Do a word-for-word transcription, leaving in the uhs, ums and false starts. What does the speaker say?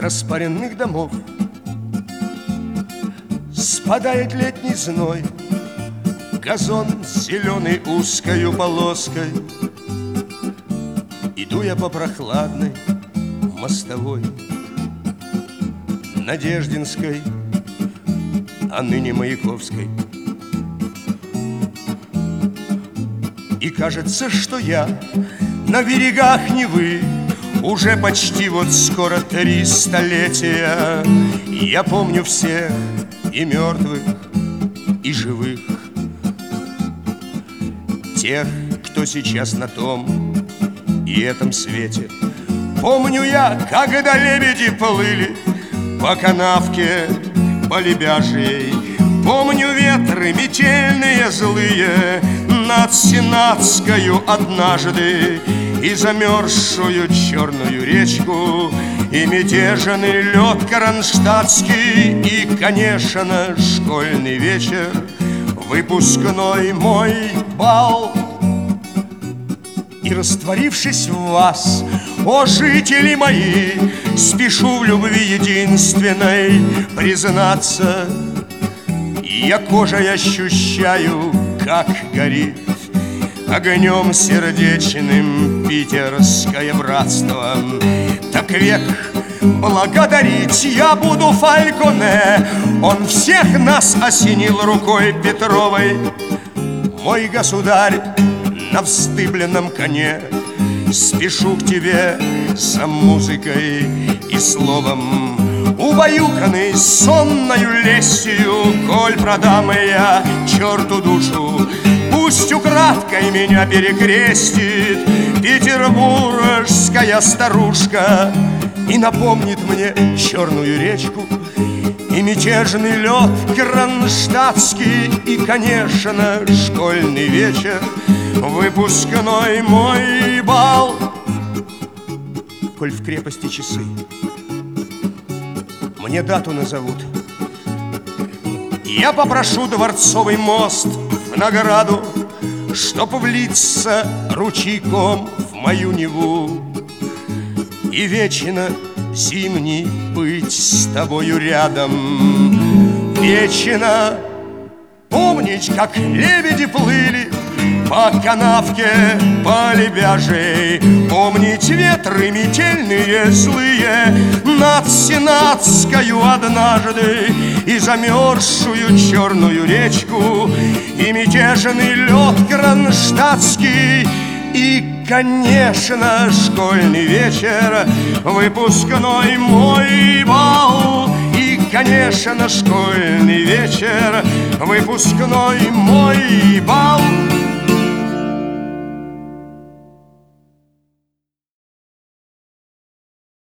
распаренных домов спадает летний зной, газон зеленый узкою полоской. Иду я по прохладной мостовой Надеждинской, а ныне Маяковской. И кажется, что я на берегах Невы уже почти вот скоро три столетия. Я помню всех и мертвых, и живых, тех, кто сейчас на том и этом свете. Помню я, когда лебеди плыли по канавке, по Лебяжьей. Помню ветры метельные злые над Сенатскою однажды, и замерзшую черную речку, и мятежный лед кронштадтский, и, конечно, школьный вечер, выпускной мой бал. И, растворившись в вас, о жители мои, спешу в любви единственной признаться. Я кожей ощущаю, как горит огнем сердечным питерское братство. Так век благодарить я буду Фальконе, он всех нас осенил рукой Петровой. Мой государь на вздыбленном коне, спешу к тебе за музыкой и словом, убаюканный сонною лестью. Коль продам я черту душу, пусть украдкой меня перекрестит петербургская старушка и напомнит мне черную речку и мятежный лед кронштадтский, и, конечно, школьный вечер, выпускной мой бал. Коль в крепости часы мне дату назовут, я попрошу дворцовый мост в награду, чтоб влиться ручейком в мою Неву и вечно зимний быть с тобою рядом. Вечно помнить, как лебеди плыли по канавке, по Лебяжьей. Помнить ветры метельные злые над Сенатскою однажды, и замерзшую черную речку, и мятежный лед кронштадтский, и, конечно, школьный вечер, выпускной мой бал. И, конечно, школьный вечер, выпускной мой бал.